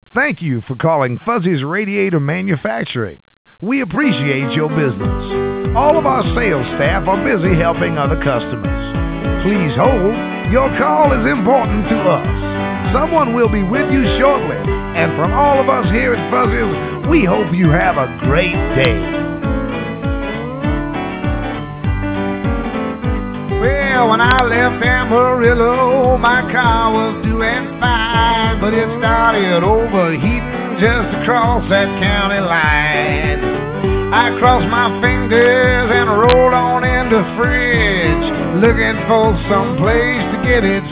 Thank you for calling Fuzzy's Radiator Manufacturing. We appreciate your business. All of our sales staff are busy helping other customers. Please hold. Your call is important to us. Someone will be with you shortly. And from all of us here at Fuzzy's, we hope you have a great day. Well, when I left Amarillo, my car was doing fine, but it started overheating just across that county line. I crossed my fingers and rolled on in the fridge, looking for some place to get it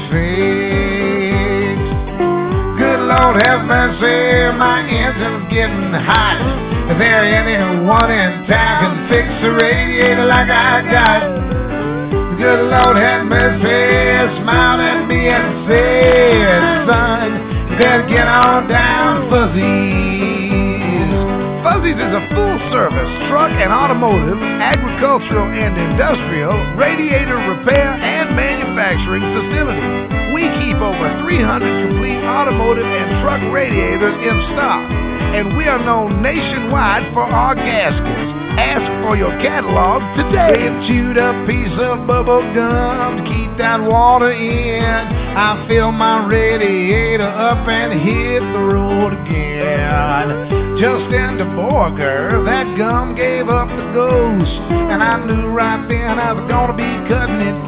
fixed. Good Lord have mercy, my engine's getting hot. Is there anyone in town can fix the radiator like I got? Good Lord have mercy, smiled at me and said, son, you better get on down, Fuzzy's. Fuzzy's is a full-service truck and automotive, agricultural and industrial, radiator repair and manufacturing facility. We keep over 300 complete automotive and truck radiators in stock, and we are known nationwide for our gaskets. Ask for your catalog today. Chewed up piece of bubble gum to keep that water in. I fill my radiator up and hit the road again. Just in the Borger, that gum gave up the ghost, and I knew right then I was gonna be cutting it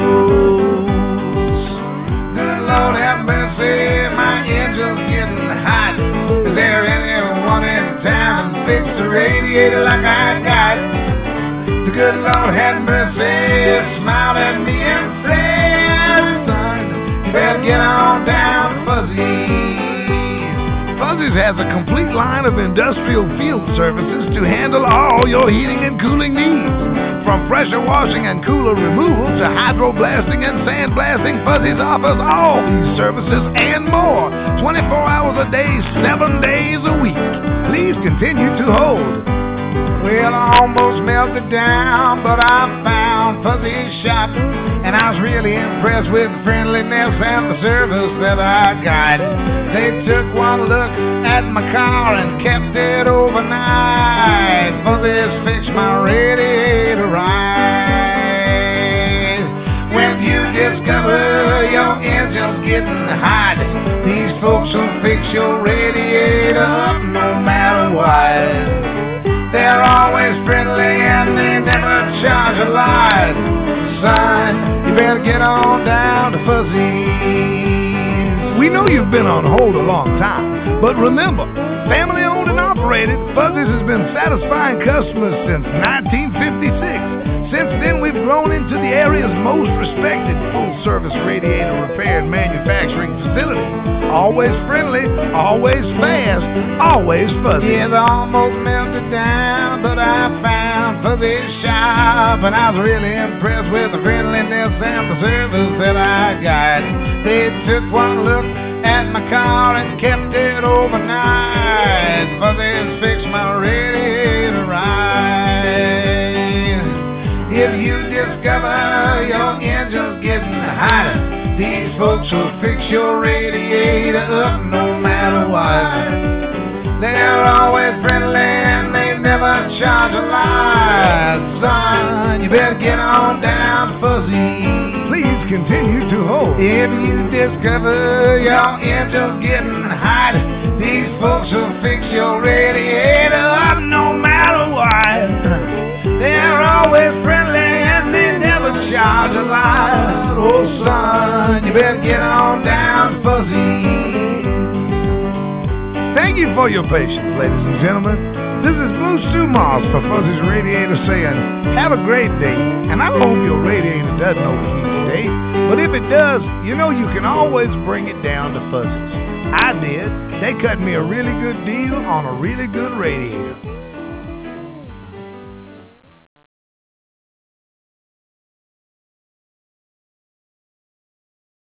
close. Good Lord have mercy, my engine's getting hot. Is there anyone in town to fix the radiator like I got? The good Lord have mercy, smiled at me and said, son, you better get on down to Fuzzy's. Fuzzy's has a complete line of industrial field services to handle all your heating and cooling needs. From pressure washing and cooler removal to hydroblasting and sandblasting, Fuzzy's offers all these services and more. 24 hours a day, 7 days a week. Please continue to hold. Well, I almost melted down, but I found Fuzzy's shop, and I was really impressed with the friendliness and the service that I got. They took one look at my car and kept it overnight. Fuzzy's fixed my radiator right. When you discover your engine's getting hot, these folks will fix your radiator up no matter what. They're always friendly and they never charge a lot. Son, you better get on down to Fuzzy's. We know you've been on hold a long time, but remember, family owned and operated, Fuzzy's has been satisfying customers since 1956. Since then, we've grown into the area's most respected full-service radiator repair and manufacturing facility. Always friendly, always fast, always Fuzzy. Yeah, they almost melted down, but I found Fuzzy's shop, and I was really impressed with the friendliness and the service that I got. They took one look at my car and kept it overnight. Fuzzy's fixed my radiator right. If you discover your engine's getting hot, these folks will fix your radiator up no matter what. They're always friendly and they never charge a lot. Son, you better get on down to Fuzzy. Please continue to hold. If you discover your engine's getting hot, these folks will fix your radiator up no matter what. They're always friendly and they never charge a lot. Oh, son, you better get on down to Fuzzy. Thank you for your patience, ladies and gentlemen. This is Blue Stu Moss for Fuzzy's Radiator saying, have a great day. And I hope your radiator doesn't overheat today. But if it does, you know you can always bring it down to Fuzzy's. I did. They cut me a really good deal on a really good radiator.